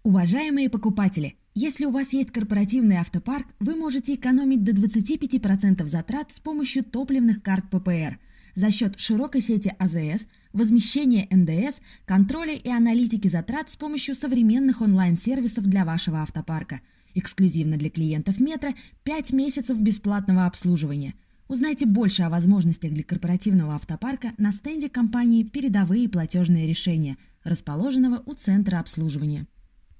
Уважаемые покупатели, если у вас есть корпоративный автопарк, вы можете экономить до 25% затрат с помощью топливных карт ППР за счет широкой сети АЗС, возмещения НДС, контроля и аналитики затрат с помощью современных онлайн-сервисов для вашего автопарка. Эксклюзивно для клиентов Метро 5 месяцев бесплатного обслуживания. Узнайте больше о возможностях для корпоративного автопарка на стенде компании «Передовые платежные решения», расположенного у Центра обслуживания.